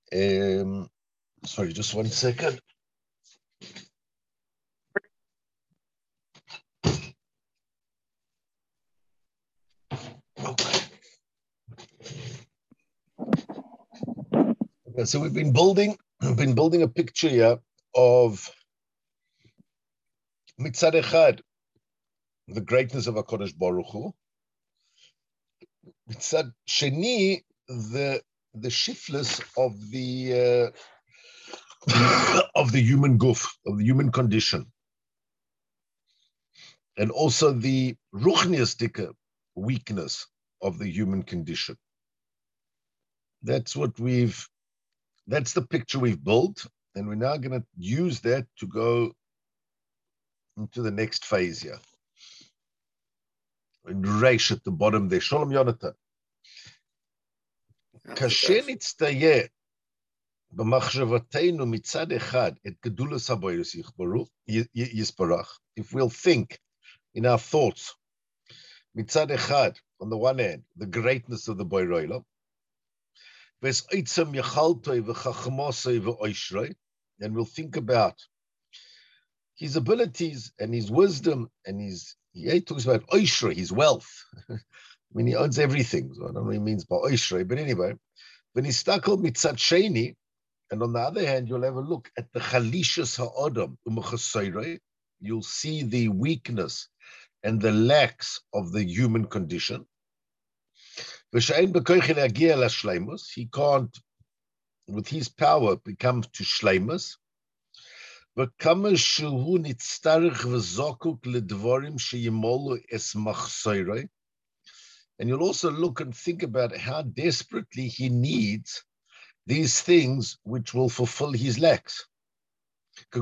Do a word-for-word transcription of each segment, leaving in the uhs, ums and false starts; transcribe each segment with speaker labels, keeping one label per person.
Speaker 1: Um, sorry, just one second. Okay. Okay, so we've been building, we've been building a picture here of Mitzad Echad, the greatness of HaKadosh Baruch Hu. Mitzad Sheni, the the shiftless of the uh, of the human guf, of the human condition, and also the ruchniastic weakness of the human condition. That's what we've. That's the picture we've built, and we're now going to use that to go into the next phase here. In Reish at the bottom there, Shalom Yonatan. קשה נצטייר במחשבתנו מצד אחד את גדולת הבורא יתברך. If we'll think in our thoughts, מצד אחד, on the one hand, the greatness of the Borei Olam, ואת עצם יכולתו וחכמתו ואושרו, and we'll think about his abilities and his wisdom and his, he talks about oishra, his wealth. I mean, he owns everything. So I don't know what he means by oishra, but anyway, when he's stuck on mitzat sheni, and on the other hand, you'll have a look at the chalishas ha'adam u'mechasayre, you'll see the weakness and the lacks of the human condition. He can't, with his power, become to shleimus. And you'll also look and think about how desperately he needs these things which will fulfill his lacks. The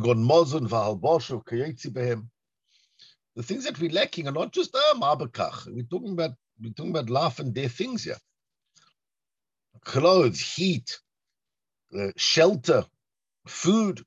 Speaker 1: things that we're lacking are not just ah, ma'abakach. We're talking about we're talking about life and death things here. Clothes, heat, uh, shelter, food.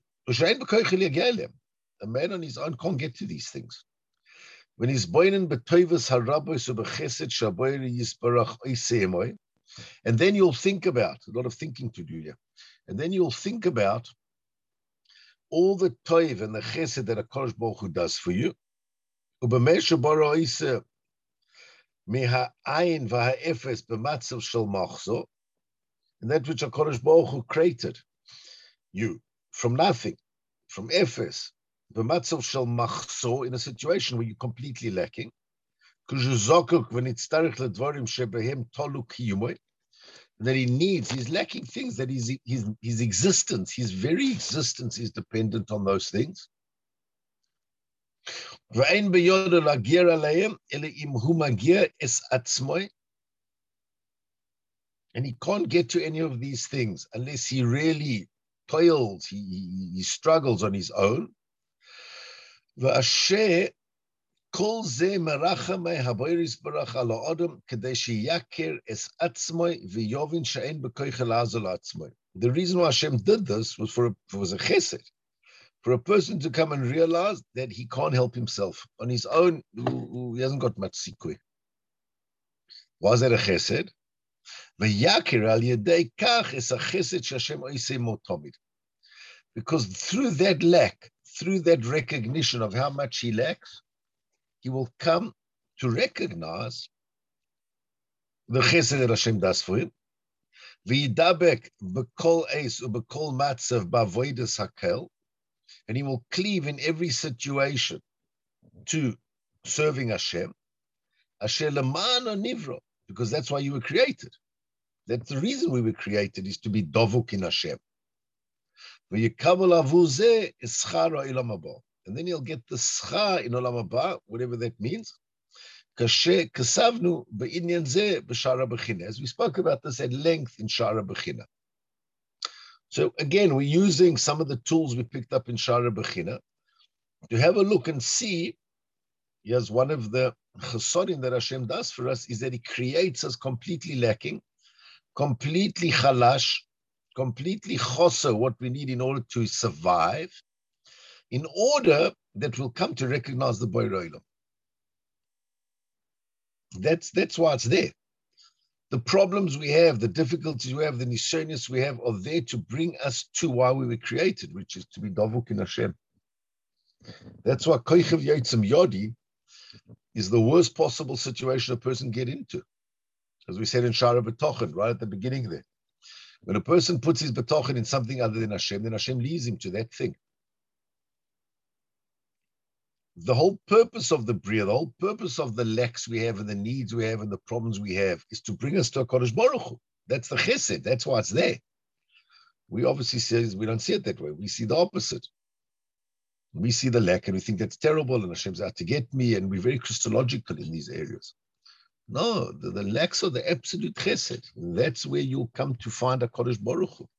Speaker 1: A man on his own can't get to these things. When he's boinen betoivus harabos ubechesed shaboyri yisbarach oisemoy, and then you'll think about a lot of thinking to do here, and then you'll think about all the toiv and the chesed that HaKadosh Baruch Hu does for you. Ubemesha bara oise meha ayin v'ha'efes b'matzav shel machzor, and that which HaKadosh Baruch Hu created you from nothing, from efes, b'matzav shel machzor, in a situation where you're completely lacking. That he needs, he's lacking things, that his, his, his existence, his very existence is dependent on those things. And he can't get to any of these things unless he really toils, he, he, he struggles on his own. The reason why Hashem did this was for a, was a chesed, for a person to come and realize that he can't help himself on his own. He hasn't got much sikui. Why is that a chesed? Because through that lack, through that recognition of how much he lacks, he will come to recognize the chesed that Hashem does for him. V'yidabek b'kol eis u'b'kol matzav b'avodas hakel, and he will cleave in every situation to serving Hashem. Asher lema'ano nivro, because that's why you were created. That's the reason we were created, is to be dovuk in Hashem. V'yikabel avu zeh eschar ha'olam haba. And then you'll get the schar in Olam Haba, whatever that means. As we spoke about this at length in Shara Bechina. So again, we're using some of the tools we picked up in Shara Bechina to have a look and see. Yes, one of the chesodim that Hashem does for us is that He creates us completely lacking, completely chalash, completely choser, what we need in order to survive, in order that we'll come to recognize the Borei Olam. That's, that's why it's there. The problems we have, the difficulties we have, the nisyonos we have are there to bring us to why we were created, which is to be davuk in Hashem. That's why koichev yotzim yodi is the worst possible situation a person get into. As we said in Shara B'tochen, right at the beginning there. When a person puts his betochen in something other than Hashem, then Hashem leads him to that thing. The whole purpose of the Bria, the whole purpose of the lacks we have and the needs we have and the problems we have is to bring us to a Kodesh Baruch Hu. That's the chesed. That's why it's there. We obviously say we don't see it that way. We see the opposite. We see the lack and we think that's terrible and Hashem's out to get me, and we're very Christological in these areas. No, the, the lacks are the absolute chesed. That's where you'll come to find a Kodesh Baruch Hu.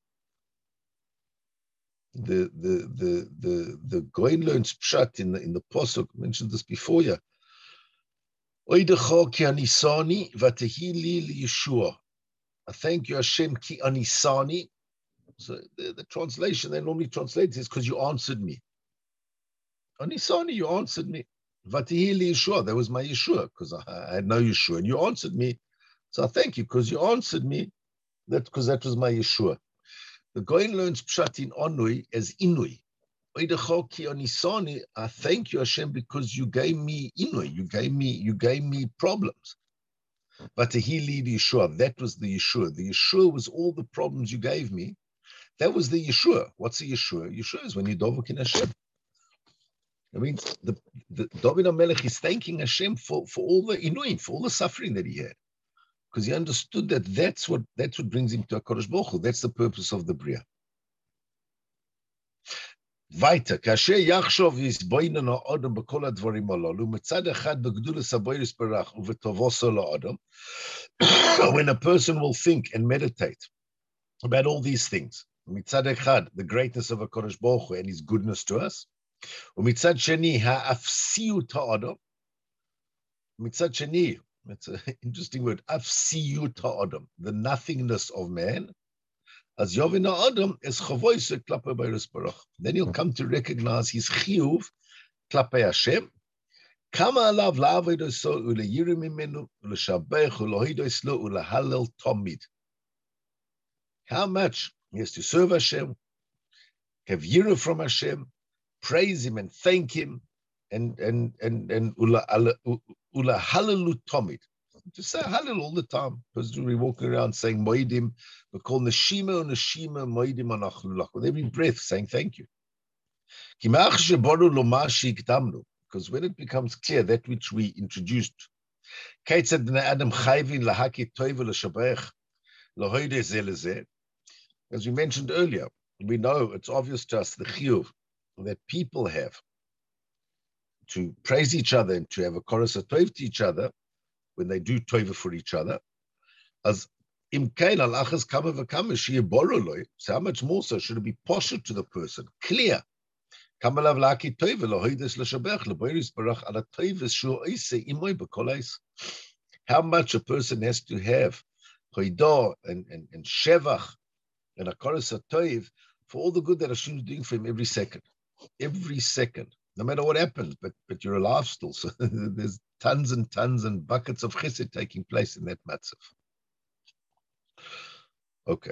Speaker 1: The the the the the Goin learns pshat in the in the posuk, mentioned this before ya. Oidecha ki anisani vatehili liyeshua. I thank you Hashem ki anisani. So the, the translation they normally translate is because you answered me. Anisani, you answered me. Vatehili Yeshua, that was my Yeshua, because I, I had no Yeshua, and you answered me. So I thank you because you answered me. That because that was my Yeshua. The Goin learns pshat in Onui as Inui. Oidecha ki anisani, I thank you Hashem because you gave me Inui, you gave me you gave me problems. Vatehili Yeshua, that was the Yeshua. The Yeshua was all the problems you gave me. That was the Yeshua. What's the Yeshua? Yeshua is when you dovuk in Hashem. I mean, the, the David HaMelech is thanking Hashem for, for all the inuim, for all the suffering that he had, because he understood that that's what that's what brings him to HaKadosh Baruch Hu. That's the purpose of the Bria. Weiter, kasher yachshov yisboinen ha'adam b'kol ha'dvarim halalu, mitzad echad b'gedulas habayis barach u'v'tovoso la'adam. When a person will think and meditate about all these things, mitzad echad, the greatness of HaKadosh Baruch Hu and his goodness to us, u'mitzad sheni ha'afsiyut ha'adam, mitzad sheni, that's an interesting word, afsiyut ha'adam, the nothingness of man, as Yovin ha'adam is chavoise klape b'eiros barach. Then he'll come to recognize his chiyuv klape Hashem. Kama alav la'avodos so u'leyirim mimenu u'leshabech u'lohidos lo u'lehalel tomid. How much he has to serve Hashem, have yirah from Hashem, praise him and thank him, and and and and ula ula hallelu tomid. To say hallel all the time, because we're walking around saying moedim, we call neshima and neshima moedim anachlulach with every breath, saying thank you. Because when it becomes clear that which we introduced, as we mentioned earlier, we know it's obvious to us the chiyuv that people have to praise each other and to have a chorus of tov to each other when they do tova for each other. As imkain al achas kama v'kama shiye boroloi. So how much more so should it be posher to the person, clear? Kama lav laki tova lohides l'shabech l'boiris barach ala tovas shu oise imoy b'kolais. How much a person has to have hoidah and and and shevach and a chorus of tov for all the good that Hashem is doing for him every second, every second. No matter what happens, but but you're alive still. So there's tons and tons and buckets of chesed taking place in that matzav. Okay,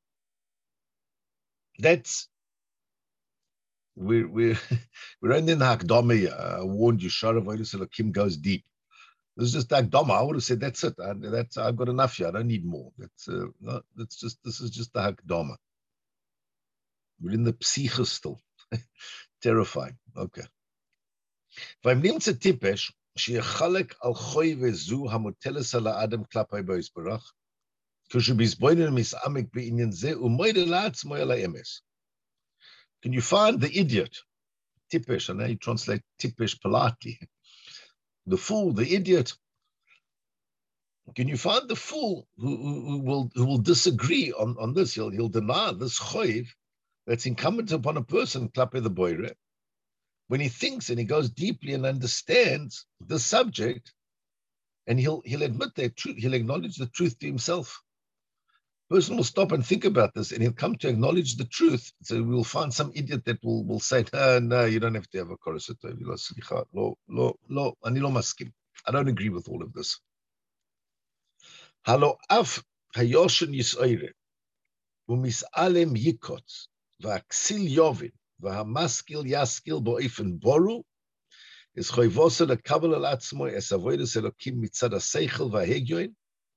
Speaker 1: that's we're we're we're only in the Hakdama. I warned you, Shara V'Olos Elokim goes deep. This is just Hakdama. I would have said that's it. I, that's I've got enough here. I don't need more. That's uh, no, that's just this is just the Hakdama. We're in the psicha still. Terrifying. Okay. V'im nimtze tipesh sheyechalek al choy vezu hamoteles ala adam klapay b'os barach kushu bizboinen misamek b'inyan ze umoide la'atzmo ala emes. Can you find the idiot? Tipesh, I know you translate tipesh politely. The fool, the idiot. Can you find the fool who, who, who will who will disagree on, on this? He'll he'll deny this choiv that's incumbent upon a person, klapay the boire, when he thinks and he goes deeply and understands the subject, and he'll he'll admit that truth, he'll acknowledge the truth to himself. The person will stop and think about this, and he'll come to acknowledge the truth. So we'll find some idiot that will, will say, no, no, you don't have to have a chorus of tov. Lo, lo, lo, ani lo maskim. I don't agree with all of this. Halo af hayoshen yisoire, umis'alem yikotz, va'aksil yovin, va'hamaskil yaskil bo'efen boru, is choivosa lekabel al atzmoi es avodas elokim mitzad haseichel va'hegyoin.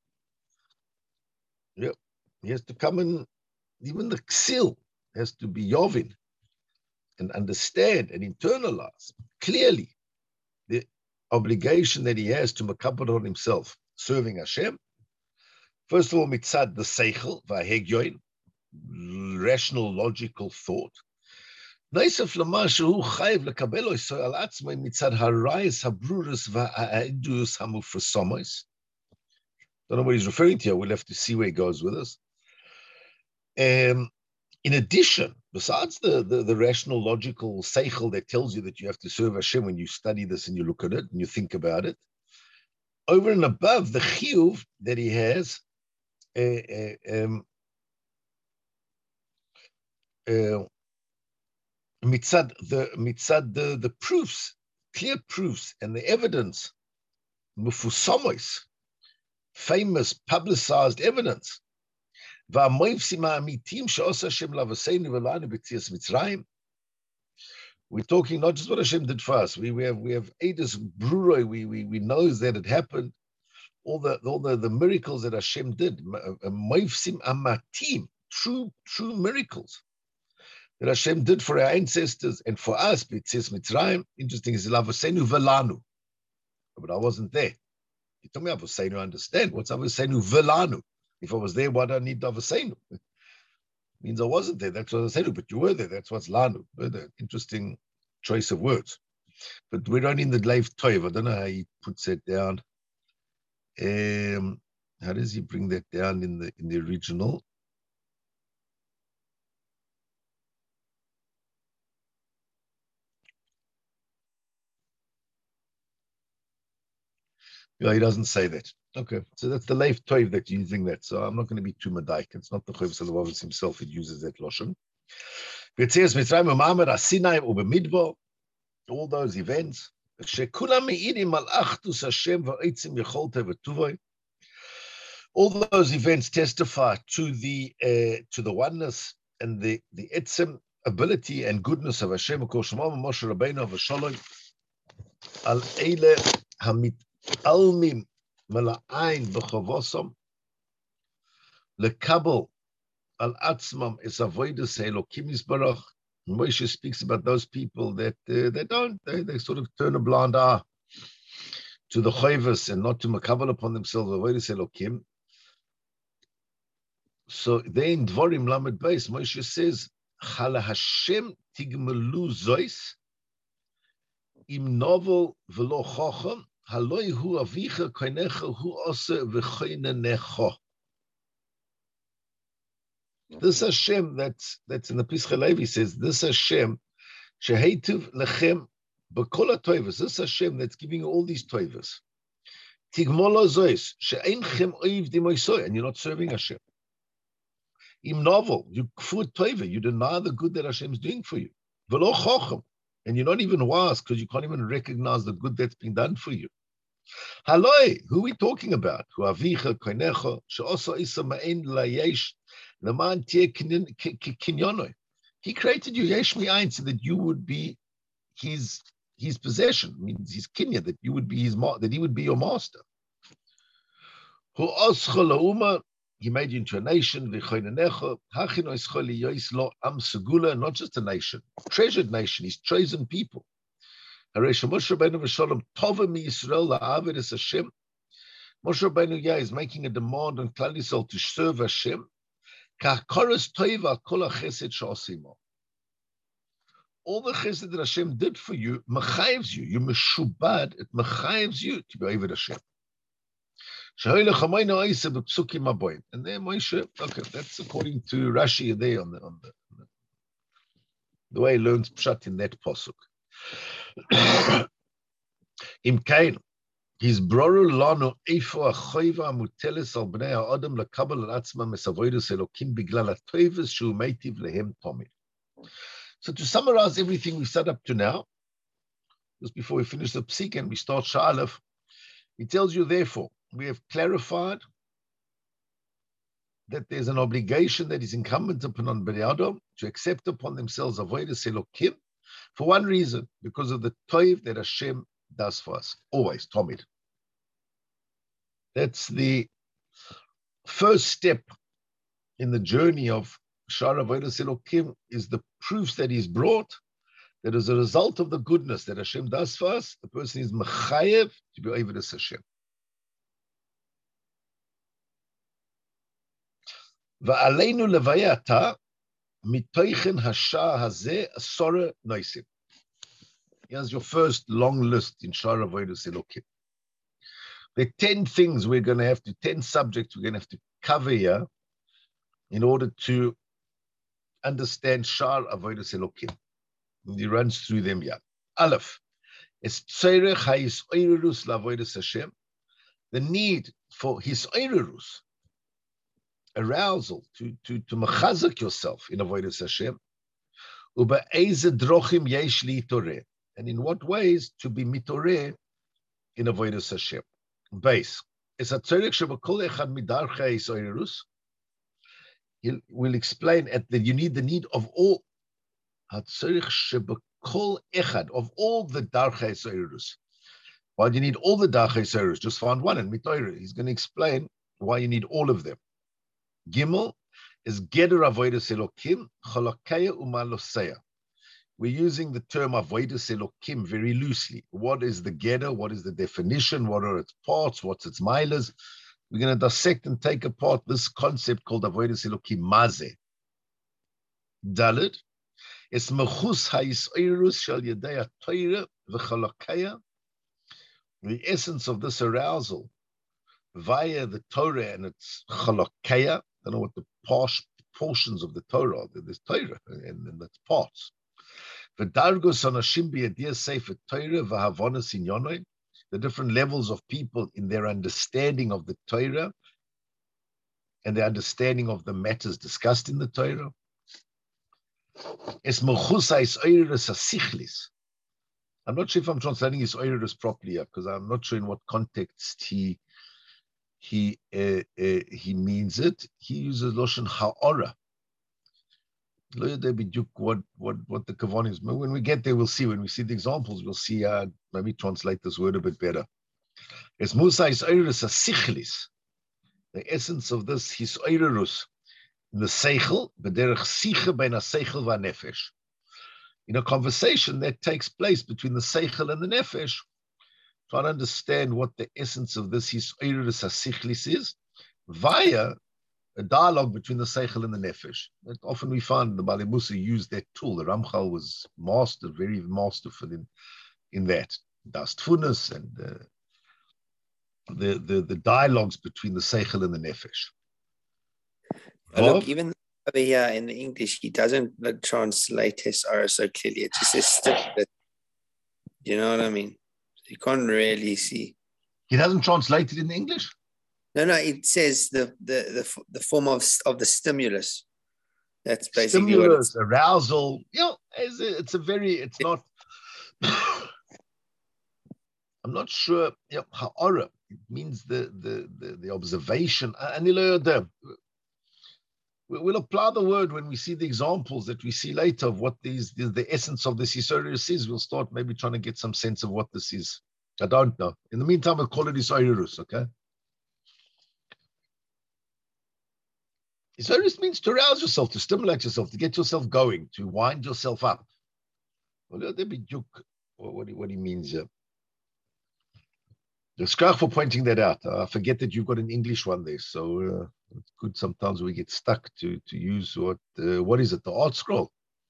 Speaker 1: Yeah, he has to come and even the ksil has to be yovin and understand and internalize clearly the obligation that he has to makabel on himself, serving Hashem. First of all, mitzad the seichel va'hegyoin, rational, logical thought. Naisef lama shehu chayiv lekabelo isoy al atzmai mitzad harayis habruris va'aedus hamufresomois. Don't know what he's referring to here. We'll have to see where he goes with us. Um, in addition, besides the, the, the rational, logical seichel that tells you that you have to serve Hashem when you study this and you look at it and you think about it, over and above the chiyuv that he has, uh, uh, um, uh, mitzad the mitzad the, the proofs, clear proofs, and the evidence, mufusomois, famous, publicized evidence. We're talking not just what Hashem did for us. We, we have we have Eidos Bruroi. We we we know that it happened. All the all the, the miracles that Hashem did, moifsim amatim, true true miracles that Hashem did for our ancestors and for us. B'tzias Mitzrayim. Interesting is Avosenu velanu, but I wasn't there. You told me Avosenu. Understand what's Avosenu velanu? If I was there, why do I need Avosenu? It means I wasn't there. That's what I said. But you were there. That's what's lanu. Interesting choice of words. But we're only in the Leif Toiv. I don't know how he puts it down. Um, how does he bring that down in the in the original? Yeah, he doesn't say that. Okay, so that's the Leif Toiv that's using that. So I'm not going to be too medaik. It's not the Chavis Alavavos himself that uses that lashon. All those events. All those events testify to the uh, to the oneness and the the etzem ability and goodness of Hashem. Moshe Rabbeinu v'Shalom al eile hamit almim mala'ain b'chavosom lekabel al atzmam es avodas Elokim Yisbarach. Moshe speaks about those people that uh, they don't they, they sort of turn a blind eye to the chayvus and not to makabel upon themselves avodas Elokim. So there in Dvarim Lamed Beis, Moshe says, Chala Hashem tigmelu zois im novel velo chochem haloi hu avicha koinecha hu ose v'choinenecho. This Hashem that's that's in the Pischa Levi says, this Hashem sheheituv lechem b'kol ha'toivos. This Hashem that's giving you all these toivos. Tigmolo zois she'einchem oiv dimoisoi, and you're not serving Hashem. Im novel, you kfur tova, you deny the good that Hashem is doing for you. Velo chochem, and you're not even wise because you can't even recognize the good that's been done for you. Haloi, who are we talking about? Hu avicha koinecha she'osa isa ma'en layesh leman tieh kinyonoi. He created you yesh mi'ayin so that you would be his his possession, means his kinya, that you would be his that he would be your master. Hu oscha la'uma. He made you into a nation, not just a nation, treasured nation, his chosen people. Moshe Rabbeinu yeah, is making a demand on Klal Yisrael to serve Hashem. All the chesed that Hashem did for you, mechayives you, you meshubad, it mechayives you to be over Hashem. And then Moshe, okay, that's according to Rashi there on the on the, on the, the way he learns pshat in that pasuk. Im kain, his broru lanu eifo achoiva mutelis al bnei ha'adam lekabel al atzmam es avodas Elokim biglal ha'toivos shu meitiv lehem tomid. So to summarize everything we've said up to now, just before we finish the psik and we start Sha'alef, he tells you therefore, we have clarified that there's an obligation that is incumbent upon Bnei Adam to accept upon themselves avodas Elokim for one reason, because of the toiv that Hashem does for us, always, Tomid. That's the first step in the journey of Shar Avodas Elokim, is the proofs that he's brought, that as a result of the goodness that Hashem does for us, the person is mechayev to be avodas Hashem. Va'aleinu levayata mitoichen hashar hazeh asora noisim. Here's your first long list in Shar Avodas Elokim. There are ten things we're going to have to, ten subjects we're going to have to cover here in order to understand Shar Avodas Elokim. And he runs through them here. Aleph, es tzorech ha'is'oirus la'avodas Hashem, the need for hisoirus, arousal, to to to mechazak yourself in avodas Hashem. Ube'eze drochim yesh litoreh, and in what ways to be mitoreh in avodas Hashem. Base, es hatzorech shebekol echad midarchei hisoirus. He will explain at that you need the need of all hatzorech shebekol echad, of all the darchei hisoirus. Why do you need all the darchei hisoirus? Just find one and mitoreh. He's going to explain why you need all of them. Gimel is Geder Avodas Elokim, Cholakaya Umaloseya. We're using the term Avodas Elokim very loosely. What is the Geder? What is the definition? What are its parts? What's its milas? We're going to dissect and take apart this concept called Avodas Elokim Mazeh. Dalet is Mechus HaYis'oirus Shal Yedei HaTorah V'Cholakaya. The essence of this arousal via the Torah and its Cholakaya. I don't know what the portions of the Torah are. There's Torah and, and its parts. The different levels of people in their understanding of the Torah and their understanding of the matters discussed in the Torah. I'm not sure if I'm translating his oirus properly here, because I'm not sure in what context he He uh, uh, he means it. He uses loshen ha'ora. What what what the kavan is. When we get there, we'll see. When we see the examples, we'll see. Uh, maybe translate this word a bit better. Es musa is oirus asichlis. The essence of this his oirus in the seichel, b'derech sicha bein seichel v'nefesh. In a conversation that takes place between the seichel and the nefesh. Try to understand what the essence of this his oirus asichlis is via a dialogue between the seichel and the nefesh. That often we find the Baalei Mussar used that tool. The Ramchal was master, very masterful in, in that. Dastfunas and uh, the, the the dialogues between the seichel and the nefesh.
Speaker 2: Oh, look, even over here in English, he doesn't translate his oirus so clearly. It just says stiplet. You know what I mean? You can't really see.
Speaker 1: He doesn't translate it in English?
Speaker 2: No, no. It says the the the, the form of of the stimulus. That's basically
Speaker 1: stimulus,
Speaker 2: what
Speaker 1: arousal. You know, it's a, it's a very. It's not. I'm not sure. You know, ha'ara. It means the the the, the observation. And we'll apply the word when we see the examples that we see later of what these the, the essence of this hisoirus is. We'll start maybe trying to get some sense of what this is. I don't know. In the meantime, we'll call it hisoirus, okay? Hisoirus means to arouse yourself, to stimulate yourself, to get yourself going, to wind yourself up. Well, there be juk. What, what he means here. The Shkach for pointing that out. I uh, forget that you've got an English one there, so uh, it's good sometimes we get stuck to to use what uh, what is it? The Art Scroll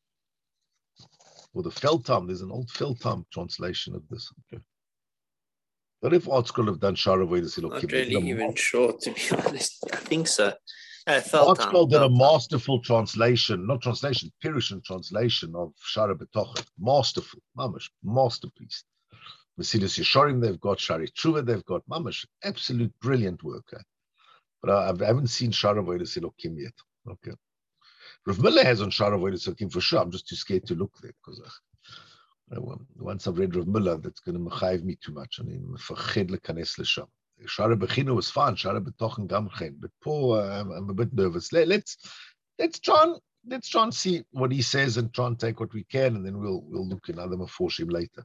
Speaker 1: or the Feldheim. There's an old Feldheim translation of this. Okay. What if Art Scroll have done Shar Avodas Elokim?
Speaker 2: Not really even sure, to be honest. I think so. Uh,
Speaker 1: Art Scroll did a masterful translation, not translation, Pirush translation of Shara B'tochen. Masterful, mamash, masterpiece. Mesillas Yesharim, they've got Shari Tshuva, they've got mamash, absolute brilliant work. Eh? But I, I haven't seen Shara Avodas Elokim yet. Okay. Rav Miller has on Shara Avodas Elokim for sure. I'm just too scared to look there because uh, once I've read Rav Miller, that's going to mechayiv me too much. I mean, mefached lekanes l'sham. Shara Bechina was fine, Shara Betochen Gamchen. But poor, I'm, I'm a bit nervous. Let, let's let's try and let's try and see what he says and try and take what we can, and then we'll we'll look in other Meforshim later.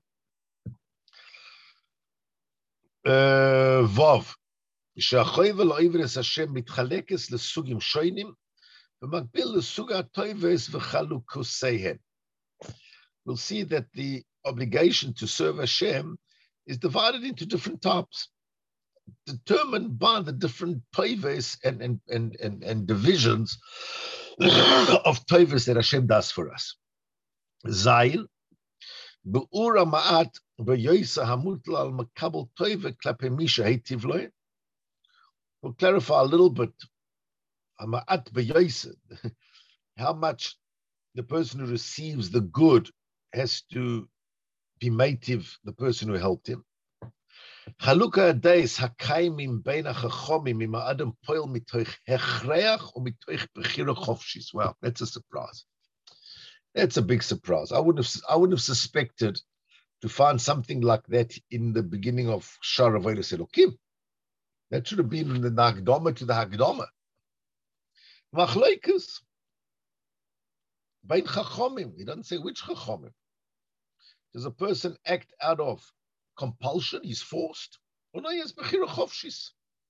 Speaker 1: Uh, Vav. שהחויבה לעברת השם מתחלקת לסוגים שונים, במקביל לסוג הטויבס וחלוקותיהן. We'll see that the obligation to serve Hashem is divided into different types, determined by the different toives and, and, and, and, and divisions of toives that Hashem does for us. Zayin, be'ura ma'at be'yoisa hamutla al makabel toive klape misha heitiv loy. We'll clarify a little bit ma'at be'yoisa, how much the person who receives the good has to be mative, the person who helped him. Chalukah adais hakaimim bein hachachomim im ha'adam poel mitoich hechreach or mitoich bechira chofshis. Wow, that's a surprise. That's a big surprise. I wouldn't have, I wouldn't have suspected to find something like that in the beginning of Shar Avodas Elokim. That should have been in the Hagdama to the Hagdama. Machlokes bein chachomim. He doesn't say which chachomim. Does a person act out of compulsion? He's forced. Or no, he has bechira chofshis.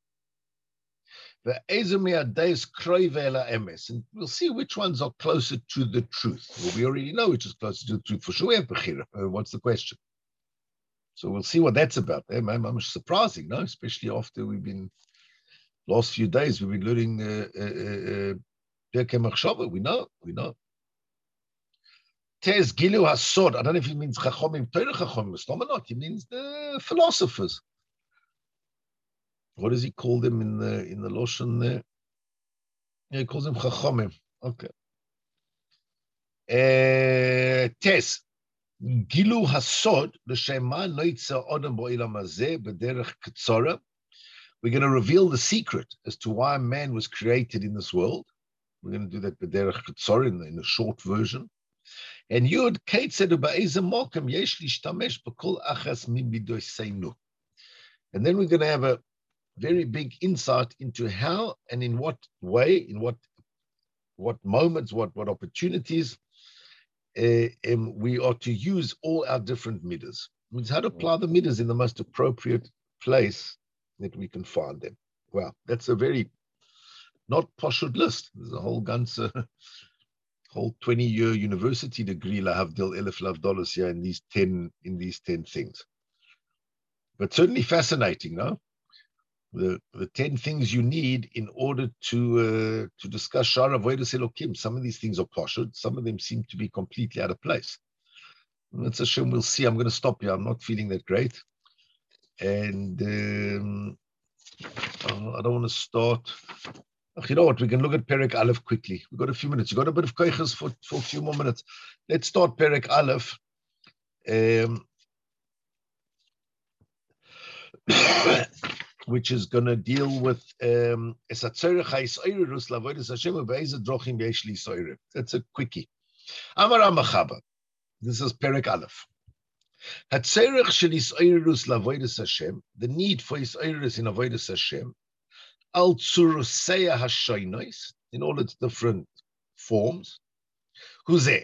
Speaker 1: And we'll see which ones are closer to the truth. Well, we already know which is closer to the truth. For sure, we have bechira. Uh, what's the question? So we'll see what that's about. Eh, man, I'm surprising, no? Especially after we've been, last few days, we've been learning Pirkei Machshava. We know, we know. Tez Gilu Hasod. I don't know if he means Chachomim, Torah Chachomim, or not. He means the philosophers. What does he call them in the in the Loshen there? Yeah, he calls them Chachomim. Okay. Uh, Tez Gilu Hasod l'shema noitza odem bo'ilam hazeh b'derech ketzora. We're going to reveal the secret as to why man was created in this world. We're going to do that b'derech ketzora in, in a short version. And Yud Keitzed ba'ezem mokem yesh lishtamesh b'kol achas mibidoseinu. And then we're going to have a very big insight into how and in what way, in what what moments, what what opportunities uh, um, we are to use all our different midas. It means how to apply the midas in the most appropriate place that we can find them. Wow, that's a very not poshut list. There's a whole ganze whole twenty-year university degree lahavdil elef lav dollars here in these ten in these ten things. But certainly fascinating, no? The the ten things you need in order to uh, to discuss Shar Avodas Elokim. Some of these things are poshut. Some of them seem to be completely out of place. That's a shame. We'll see. I'm going to stop here. I'm not feeling that great, and um, I don't want to start. You know what? We can look at Perek Aleph quickly. We've got a few minutes. You've got a bit of koiches for, for a few more minutes. Let's start Perek Aleph. Um, which is going to deal with um, that's a quickie. Amar Amachaba. This is Perek Aleph. The need for Yisraelis in Avodas Hashem, al tzuruseya hashoynos, in all its different forms. Who's there?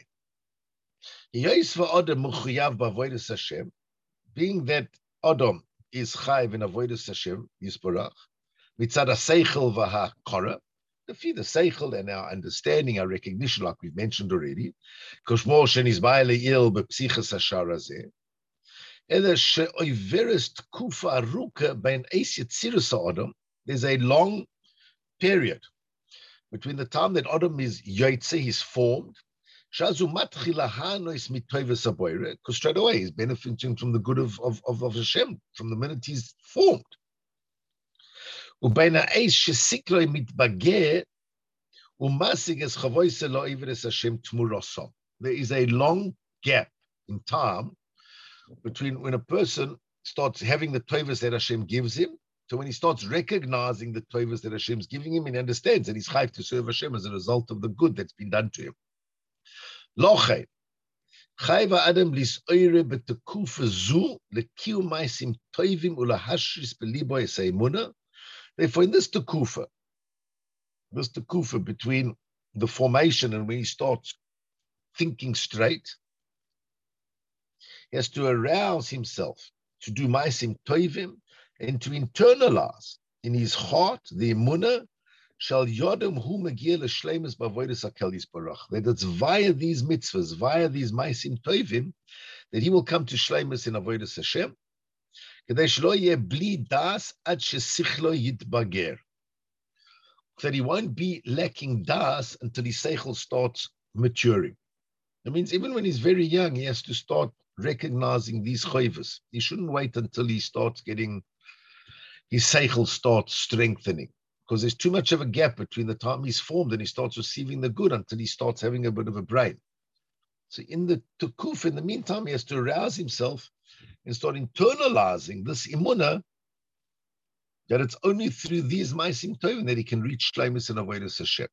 Speaker 1: Being that Adam is chayv in avodas Hashem Yisparach, mitzad seichel v'hakara, the seichel and our understanding, our recognition, like we've mentioned already, koshmo shenizbaile il bepsichas hashar hazeh, ela she'oiveres tkufa aruka bein eis yitzirus Adam. There's a long period between the time that Adam is yotze, he's formed, because straight away he's benefiting from the good of, of, of, of Hashem from the minute he's formed. There is a long gap in time between when a person starts having the tovas that Hashem gives him to when he starts recognizing the tovas that Hashem is giving him, and he understands that he's chayv to serve Hashem as a result of the good that's been done to him. Loche, Chayva Adam lis oire betekufa zu lekiu maisim toivim ulahashris belibo esaimuna. Therefore, in this tekufa, this tekufa between the formation and when he starts thinking straight, he has to arouse himself to do maisim toivim and to internalize in his heart the emunah shall yodem hu megiel shleimus bavodas hakelis barach, that it's via these mitzvahs, via these maisim toivim, that he will come to shleimus in avodas Hashem. Kedei shelo yeh bli das ad shesichlo yitbager, that he won't be lacking das until his seichel starts maturing. That means even when he's very young, he has to start recognizing these chayvas. He shouldn't wait until he starts getting, his seichel starts strengthening, because there's too much of a gap between the time he's formed and he starts receiving the good until he starts having a bit of a brain. So in the tukuf, in the meantime, he has to arouse himself and start internalizing this imunah, that it's only through these maisim tovim that he can reach shleimus and avodas Hashem.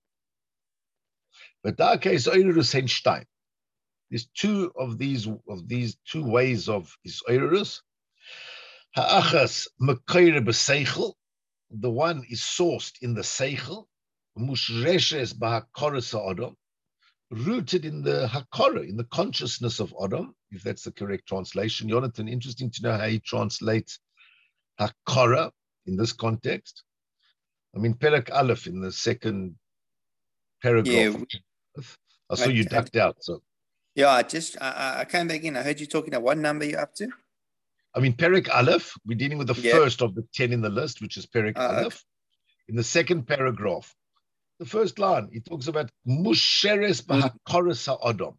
Speaker 1: But that case, oirus hein stein. There's two of these of these two ways of his oirus. Ha'achas mekoire b'seichel. The one is sourced in the seichel, mushreshes b'hakoras ha'adam, rooted in the hakora, in the consciousness of Adam, if that's the correct translation. Jonathan, interesting to know how he translates hakora in this context. I mean, Perek Aleph in the second paragraph. Yeah, I saw I, you ducked I, out. So
Speaker 2: yeah, I just I, I came back in. I heard you talking about what number you're up to.
Speaker 1: I mean, Perek Aleph, we're dealing with the yeah. first of the ten in the list, which is Perek uh, Aleph. Okay. In the second paragraph, the first line, he talks about Musheres Bahakoras Ha'adam.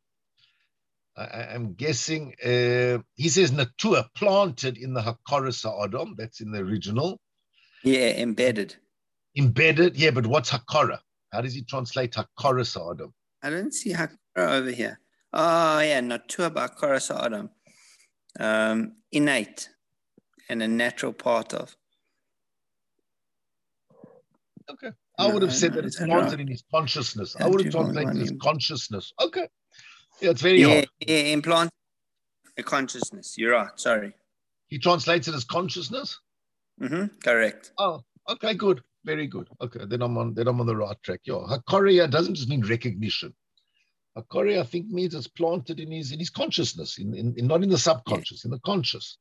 Speaker 1: I'm guessing, uh, he says Natua, planted in the Hakoras Ha'adam. That's in the original.
Speaker 2: Yeah, embedded.
Speaker 1: Embedded, yeah, but what's Hakora? How does he translate Hakoras Ha'adam?
Speaker 2: I don't see Hakora over here. Oh, yeah, Natua Bahakoras Ha'adam. Um, innate and a natural part of.
Speaker 1: Okay. I would have no, said no, that it's planted right. in his consciousness. I would have translated his consciousness. Okay. Yeah, it's very
Speaker 2: yeah,
Speaker 1: hard.
Speaker 2: Yeah, implant a consciousness. You're right. Sorry.
Speaker 1: He translates it as consciousness?
Speaker 2: Mm-hmm. Correct.
Speaker 1: Oh, okay, good. Very good. Okay, then I'm on then I'm on the right track. Yeah. Hakoria doesn't just mean recognition. Hakoria, I think, means it's planted in his in his consciousness, in, in, in not in the subconscious, yeah. in the conscious.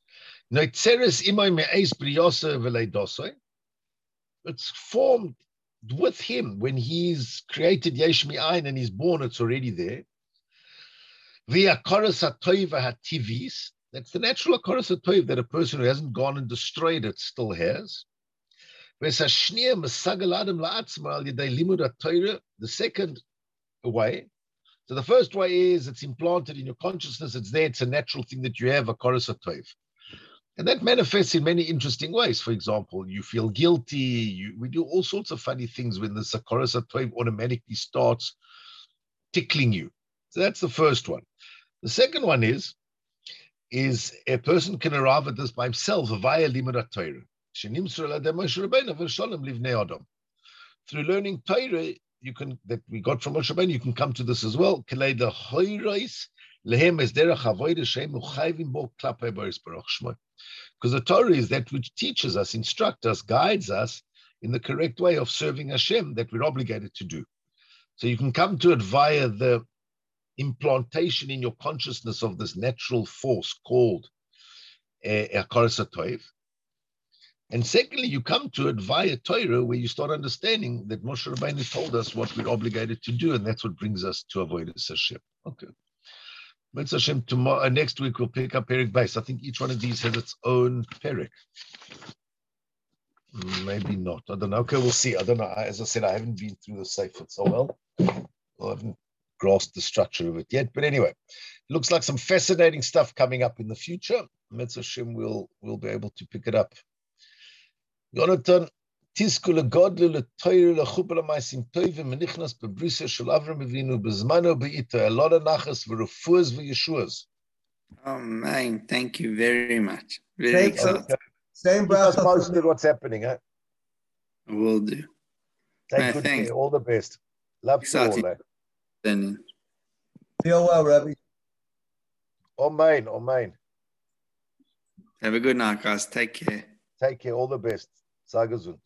Speaker 1: It's formed with him when he's created Yesh Mi'ayin and he's born, it's already there. Via Koras HaToiva HaTivis, that's the natural Koras HaToiv that a person who hasn't gone and destroyed it still has. The second way, so the first way is it's implanted in your consciousness, it's there, it's a natural thing that you have, a Koras HaToiv. And that manifests in many interesting ways. For example, you feel guilty. You, we do all sorts of funny things when the Koras HaToiv automatically starts tickling you. So that's the first one. The second one is, is a person can arrive at this by himself via Limud HaTorah. Through learning Torah, you can that we got from Moshe Rabbeinu, you can come to this as well. Because the Torah is that which teaches us, instructs us, guides us in the correct way of serving Hashem that we're obligated to do. So you can come to it via the implantation in your consciousness of this natural force called Koras HaToiv. And secondly, you come to it via Torah, where you start understanding that Moshe Rabbeinu told us what we're obligated to do, and that's what brings us to avodas Hashem. Okay. Mitzvah Hashem, tomorrow, uh, next week we'll pick up Perek Beis. I think each one of these has its own Perek. Maybe not. I don't know. Okay, we'll see. I don't know. As I said, I haven't been through the Sefer so well. I haven't grasped the structure of it yet. But anyway, it looks like some fascinating stuff coming up in the future. Mitzvah Hashem will will be able to pick it up. Jonathan, Tizku legodlu letoyru lechupa lemaisim tovim menichnas bebrisa shel Avram Avinu bezmano beito. A lot of nachas v'refuas v'yeshuas.
Speaker 2: Oh man, thank you very much. Very excited.
Speaker 1: Same bracha. Posted what's happening, huh?
Speaker 2: I will do.
Speaker 1: Take no, good thanks. Care. All the best. Love you all. Eh?
Speaker 3: Feel well, Rabbi.
Speaker 1: Amen, amen.
Speaker 2: Have a good night, guys. Take care.
Speaker 1: Take care. All the best. Sei gesund.